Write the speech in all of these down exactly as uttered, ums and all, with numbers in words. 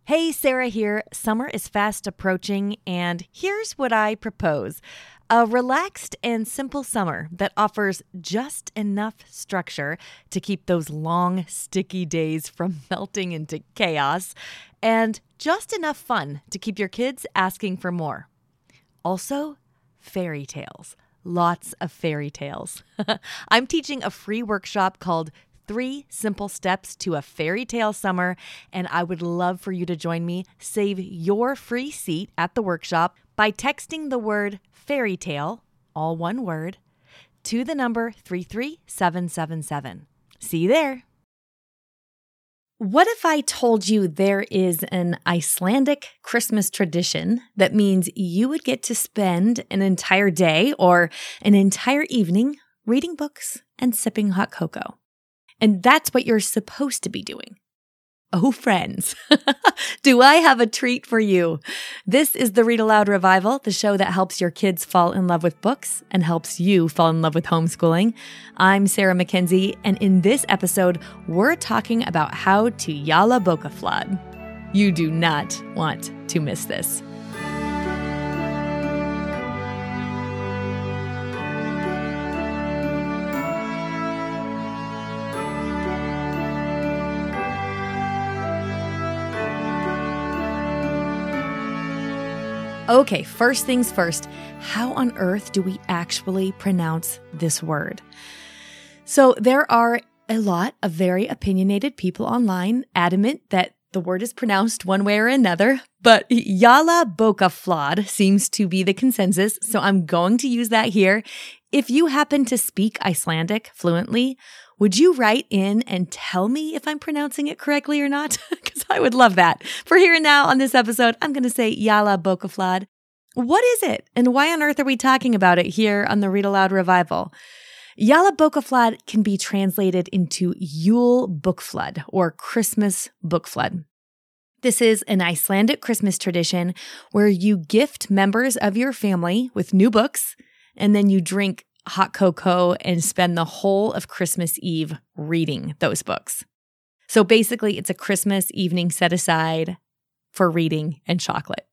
Hey, Sarah here. Summer is fast approaching, and here's what I propose. A relaxed and simple summer that offers just enough structure to keep those long, sticky days from melting into chaos, and just enough fun to keep your kids asking for more. Also, fairy tales. Lots of fairy tales. I'm teaching a free workshop called Three Simple Steps to a Fairy Tale Summer, and I would love for you to join me. Save your free seat at the workshop by texting the word fairy tale, all one word, to the number three three seven seven seven. See you there. What if I told you there is an Icelandic Christmas tradition that means you would get to spend an entire day or an entire evening reading books and sipping hot cocoa? And that's what you're supposed to be doing. Oh, friends, do I have a treat for you? This is the Read Aloud Revival, the show that helps your kids fall in love with books and helps you fall in love with homeschooling. I'm Sarah Mackenzie, and in this episode, we're talking about how to Jarla Bókaflóð. You do not want to miss this. Okay, first things first, how on earth do we actually pronounce this word? So there are a lot of very opinionated people online adamant that the word is pronounced one way or another, but Jarla Bókaflóð seems to be the consensus, so I'm going to use that here. If you happen to speak Icelandic fluently, would you write in and tell me if I'm pronouncing it correctly or not? Because I would love that. For here and now on this episode, I'm going to say Jarla Bókaflóð. What is it? And why on earth are we talking about it here on the Read Aloud Revival? Jarla Bókaflóð can be translated into Yule Book Flood or Christmas Book Flood. This is an Icelandic Christmas tradition where you gift members of your family with new books, and then you drink hot cocoa and spend the whole of Christmas Eve reading those books. So basically, it's a Christmas evening set aside for reading and chocolate.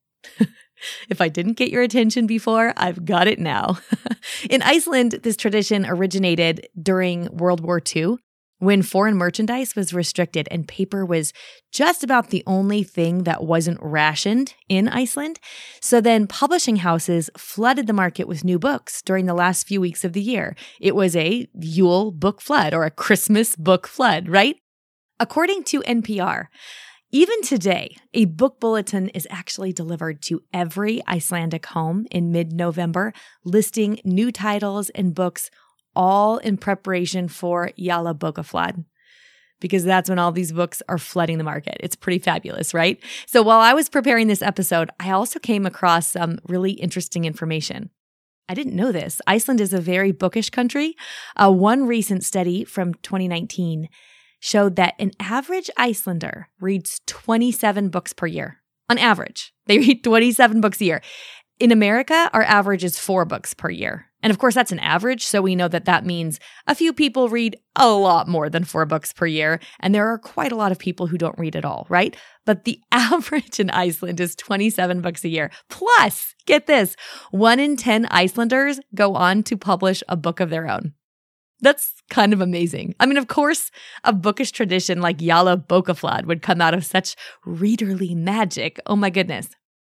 If I didn't get your attention before, I've got it now. In Iceland, this tradition originated during World War Two, when foreign merchandise was restricted and paper was just about the only thing that wasn't rationed in Iceland. So then publishing houses flooded the market with new books during the last few weeks of the year. It was a Yule book flood or a Christmas book flood, right? According to N P R, even today, a book bulletin is actually delivered to every Icelandic home in mid-November, listing new titles and books all in preparation for Jarla Bókaflóð, because that's when all these books are flooding the market. It's pretty fabulous, right? So while I was preparing this episode, I also came across some really interesting information. I didn't know this. Iceland is a very bookish country. Uh, one recent study from twenty nineteen showed that an average Icelander reads twenty-seven books per year. On average, they read twenty-seven books a year. In America, our average is four books per year. And of course, that's an average, so we know that that means a few people read a lot more than four books per year, and there are quite a lot of people who don't read at all, right? But the average in Iceland is twenty-seven books a year. Plus, get this, one in ten Icelanders go on to publish a book of their own. That's kind of amazing. I mean, of course, a bookish tradition like Jarla Bókaflóð would come out of such readerly magic. Oh my goodness.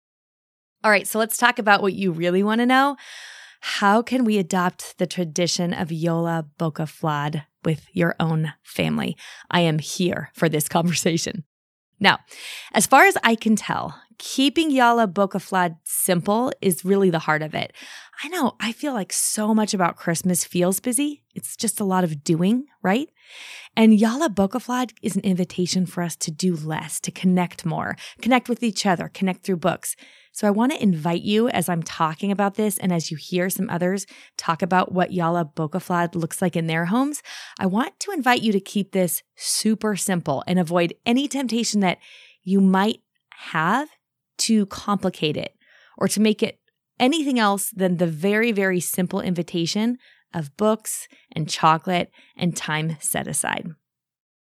All right, so let's talk about what you really want to know. How can we adopt the tradition of Jarla Bókaflóð with your own family? I am here for this conversation. Now, as far as I can tell, keeping Jarla Bókaflóð simple is really the heart of it. I know, I feel like so much about Christmas feels busy. It's just a lot of doing, right? And Jarla Bókaflóð is an invitation for us to do less, to connect more, connect with each other, connect through books. So I want to invite you as I'm talking about this and as you hear some others talk about what Jarla Bókaflóð looks like in their homes, I want to invite you to keep this super simple and avoid any temptation that you might have to complicate it or to make it anything else than the very, very simple invitation of books and chocolate and time set aside.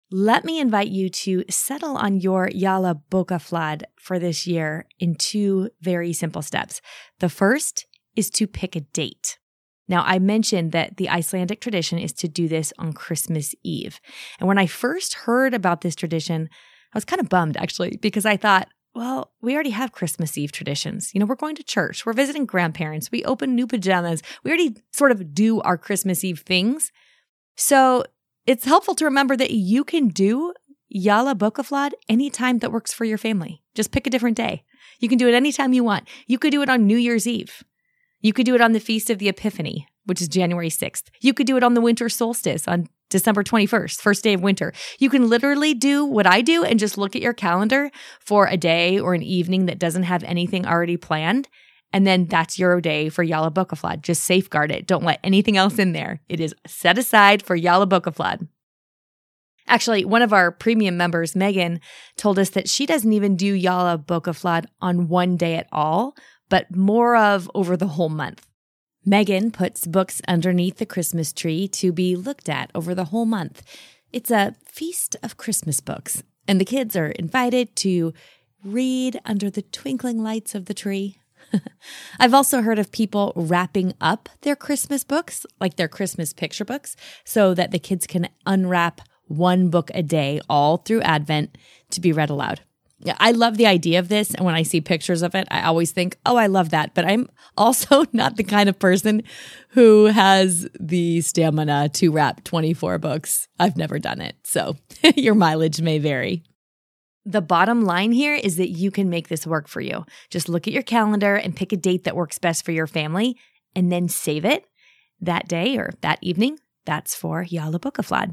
let me invite you to settle on your Jala Bokaflad for this year in two very simple steps. The first is to pick a date. Now, I mentioned that the Icelandic tradition is to do this on Christmas Eve. And when I first heard about this tradition, I was kind of bummed, actually, because I thought, well, we already have Christmas Eve traditions. You know, we're going to church, we're visiting grandparents, we open new pajamas. We already sort of do our Christmas Eve things. So it's helpful to remember that you can do Jala Bokaflad anytime that works for your family. Just pick a different day. You can do it anytime you want. You could do it on New Year's Eve. You could do it on the Feast of the Epiphany, which is January sixth. You could do it on the winter solstice on December twenty-first, first day of winter. You can literally do what I do and just look at your calendar for a day or an evening that doesn't have anything already planned. And then that's your day for Jala Bokaflad. Just safeguard it. Don't let anything else in there. It is set aside for Jala Bokaflad. Actually, one of our premium members, Megan, told us that she doesn't even do Jala Bokaflad on one day at all, but more of over the whole month. Megan puts books underneath the Christmas tree to be looked at over the whole month. It's a feast of Christmas books, and the kids are invited to read under the twinkling lights of the tree. I've also heard of people wrapping up their Christmas books, like their Christmas picture books, so that the kids can unwrap one book a day all through Advent to be read aloud. I love the idea of this, and when I see pictures of it, I always think, oh, I love that. But I'm also not the kind of person who has the stamina to wrap twenty-four books. I've never done it, so your mileage may vary. The bottom line here is that you can make this work for you. Just look at your calendar and pick a date that works best for your family, and then save it that day or that evening. That's for Jala Bokaflad.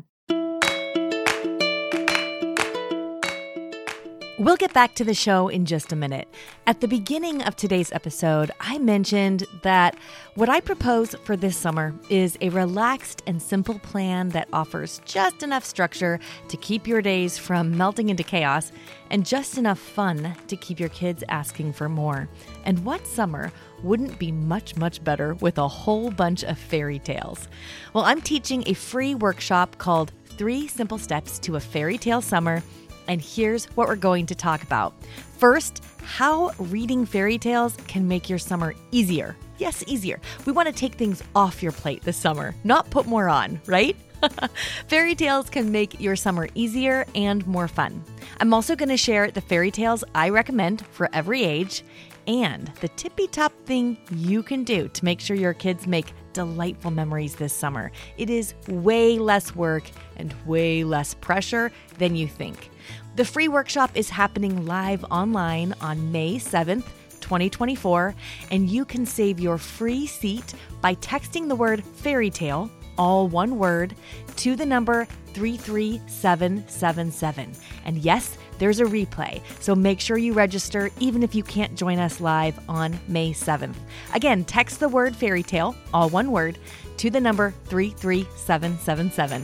We'll get back to the show in just a minute. At the beginning of today's episode, I mentioned that what I propose for this summer is a relaxed and simple plan that offers just enough structure to keep your days from melting into chaos and just enough fun to keep your kids asking for more. And what summer wouldn't be much, much better with a whole bunch of fairy tales? Well, I'm teaching a free workshop called Three Simple Steps to a Fairy Tale Summer. And here's what we're going to talk about. First, how reading fairy tales can make your summer easier. Yes, easier. We want to take things off your plate this summer, not put more on, right? Fairy tales can make your summer easier and more fun. I'm also going to share the fairy tales I recommend for every age and the tippy-top thing you can do to make sure your kids make delightful memories this summer. It is way less work and way less pressure than you think. The free workshop is happening live online on May seventh, twenty twenty-four, and you can save your free seat by texting the word fairy tale, all one word, to the number three three seven seven seven. And yes, there's a replay, so make sure you register even if you can't join us live on May seventh. Again, text the word fairy tale, all one word, to the number three three seven seven seven.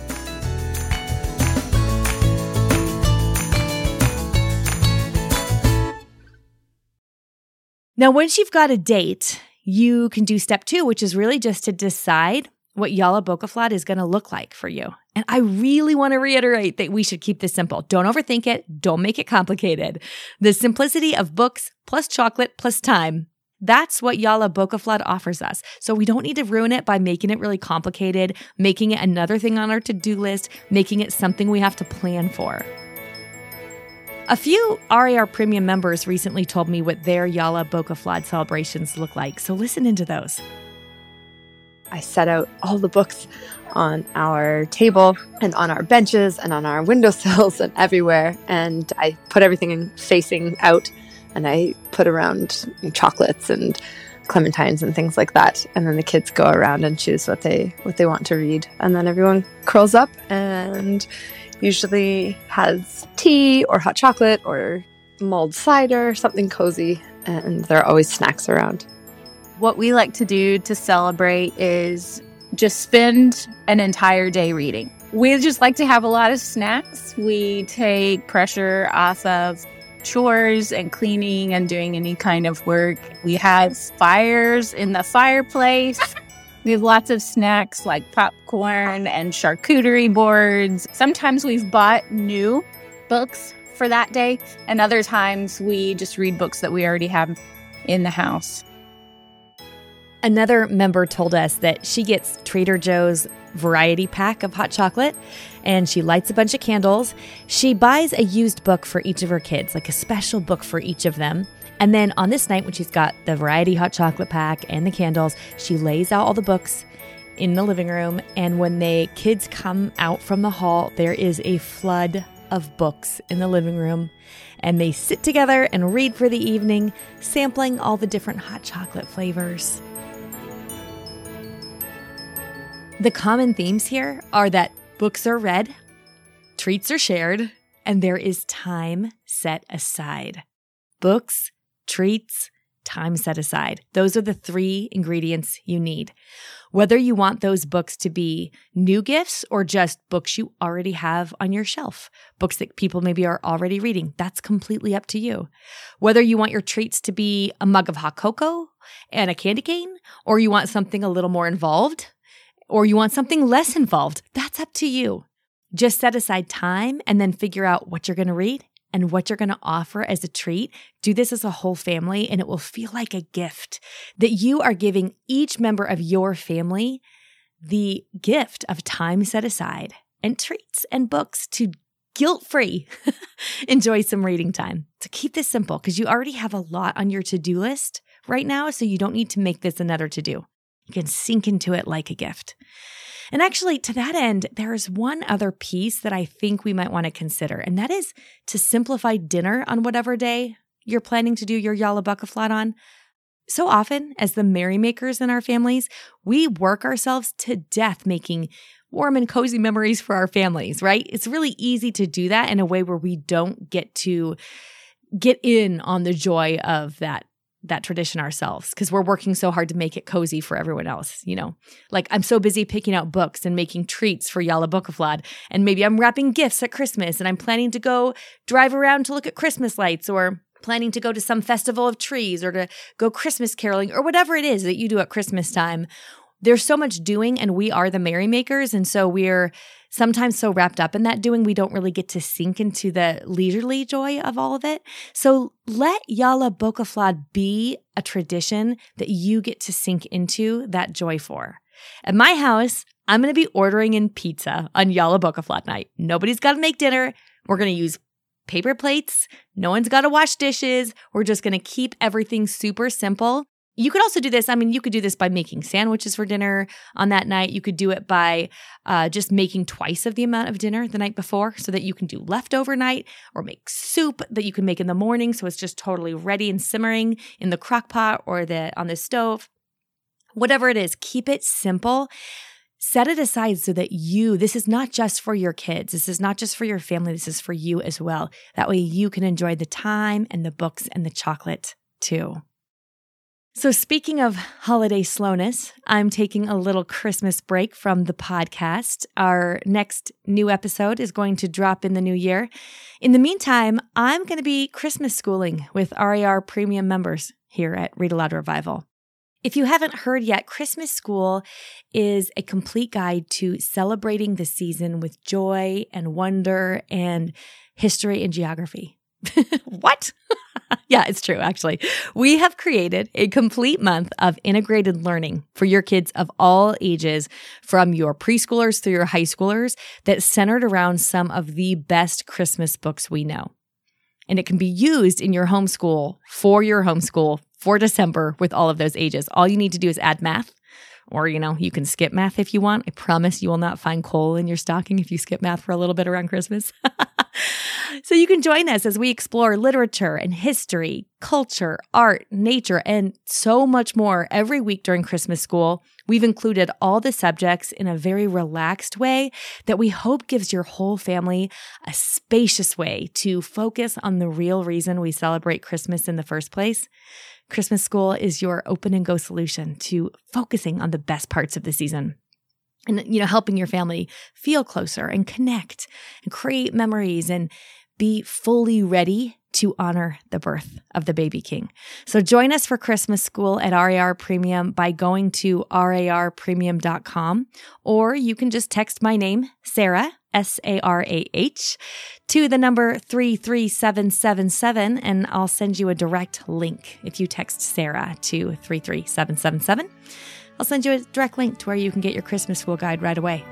Now, once you've got a date, you can do step two, which is really just to decide what Jala Bokaflad is going to look like for you. And I really want to reiterate that we should keep this simple. Don't overthink it. Don't make it complicated. The simplicity of books plus chocolate plus time, that's what Jala Bokaflad offers us. So we don't need to ruin it by making it really complicated, making it another thing on our to-do list, making it something we have to plan for. A few R A R Premium members recently told me what their Jala Bokaflad celebrations look like, so listen into those. I set out all the books on our table and on our benches and on our windowsills and everywhere, and I put everything in facing out, and I put around chocolates and clementines and things like that, and then the kids go around and choose what they what they want to read, and then everyone curls up and usually has tea or hot chocolate or mulled cider, something cozy, and there are always snacks around. What we like to do to celebrate is just spend an entire day reading. We just like to have a lot of snacks. We take pressure off of chores and cleaning and doing any kind of work. We have fires in the fireplace. We have lots of snacks like popcorn and charcuterie boards. Sometimes we've bought new books for that day, and other times we just read books that we already have in the house. Another member told us that she gets Trader Joe's variety pack of hot chocolate, and she lights a bunch of candles. She buys a used book for each of her kids, like a special book for each of them. And then on this night, when she's got the variety hot chocolate pack and the candles, she lays out all the books in the living room. And when the kids come out from the hall, there is a flood of books in the living room. And they sit together and read for the evening, sampling all the different hot chocolate flavors. The common themes here are that books are read, treats are shared, and there is time set aside. Books, treats, time set aside. Those are the three ingredients you need. Whether you want those books to be new gifts or just books you already have on your shelf, books that people maybe are already reading, that's completely up to you. Whether you want your treats to be a mug of hot cocoa and a candy cane, or you want something a little more involved, or you want something less involved, that's up to you. Just set aside time and then figure out what you're going to read and what you're going to offer as a treat. Do this as a whole family, and it will feel like a gift that you are giving each member of your family the gift of time set aside and treats and books to guilt-free enjoy some reading time. So keep this simple because you already have a lot on your to-do list right now, so you don't need to make this another to-do. You can sink into it like a gift. And actually, to that end, there is one other piece that I think we might want to consider, and that is to simplify dinner on whatever day you're planning to do your Yalla Buckaflot on. So often, as the merrymakers in our families, we work ourselves to death making warm and cozy memories for our families, right? It's really easy to do that in a way where we don't get to get in on the joy of that that tradition ourselves because we're working so hard to make it cozy for everyone else, you know? Like I'm so busy picking out books and making treats for Yalla Buckaflot, and maybe I'm wrapping gifts at Christmas and I'm planning to go drive around to look at Christmas lights or planning to go to some festival of trees or to go Christmas caroling or whatever it is that you do at Christmas time. There's so much doing and we are the merrymakers, and so we're sometimes so wrapped up in that doing, we don't really get to sink into the leisurely joy of all of it. So let Yalla Buckaflot be a tradition that you get to sink into that joy for. At my house, I'm going to be ordering in pizza on Yalla Buckaflot night. Nobody's got to make dinner. We're going to use paper plates. No one's got to wash dishes. We're just going to keep everything super simple. You could also do this. I mean, you could do this by making sandwiches for dinner on that night. You could do it by uh, just making twice of the amount of dinner the night before so that you can do leftover night, or make soup that you can make in the morning so it's just totally ready and simmering in the crock pot or the on the stove. Whatever it is, keep it simple. Set it aside so that you, this is not just for your kids. This is not just for your family. This is for you as well. That way you can enjoy the time and the books and the chocolate too. So speaking of holiday slowness, I'm taking a little Christmas break from the podcast. Our next new episode is going to drop in the new year. In the meantime, I'm going to be Christmas schooling with R A R Premium members here at Read Aloud Revival. If you haven't heard yet, Christmas School is a complete guide to celebrating the season with joy and wonder and history and geography. What? Yeah, it's true, actually. We have created a complete month of integrated learning for your kids of all ages, from your preschoolers through your high schoolers, that's centered around some of the best Christmas books we know. And it can be used in your homeschool for your homeschool for December with all of those ages. All you need to do is add math. Or, you know, you can skip math if you want. I promise you will not find coal in your stocking if you skip math for a little bit around Christmas. So you can join us as we explore literature and history, culture, art, nature, and so much more every week during Christmas School. We've included all the subjects in a very relaxed way that we hope gives your whole family a spacious way to focus on the real reason we celebrate Christmas in the first place. Christmas School is your open and go solution to focusing on the best parts of the season. And, you know, helping your family feel closer and connect and create memories and be fully ready to honor the birth of the baby king. So join us for Christmas School at R A R Premium by going to R A R premium dot com, or you can just text my name, Sarah, S A R A H, to the number three three seven seven seven, and I'll send you a direct link. If you text Sarah to three three seven seven seven, I'll send you a direct link to where you can get your Christmas School guide right away.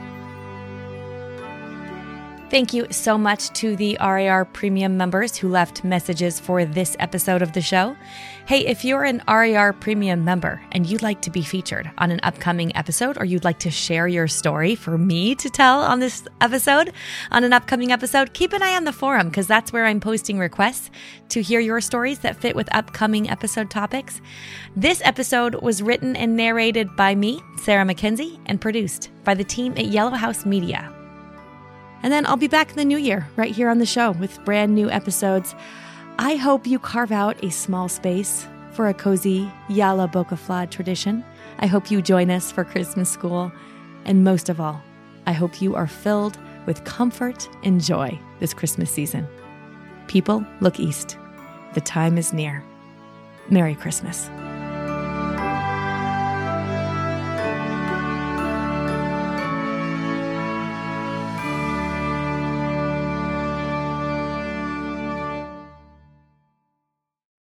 Thank you so much to the R A R Premium members who left messages for this episode of the show. Hey, if you're an R A R Premium member and you'd like to be featured on an upcoming episode, or you'd like to share your story for me to tell on this episode, on an upcoming episode, keep an eye on the forum, because that's where I'm posting requests to hear your stories that fit with upcoming episode topics. This episode was written and narrated by me, Sarah Mackenzie, and produced by the team at Yellow House Media. And then I'll be back in the new year right here on the show with brand new episodes. I hope you carve out a small space for a cozy Yalla Boca Flawed tradition. I hope you join us for Christmas School. And most of all, I hope you are filled with comfort and joy this Christmas season. People, look east. The time is near. Merry Christmas.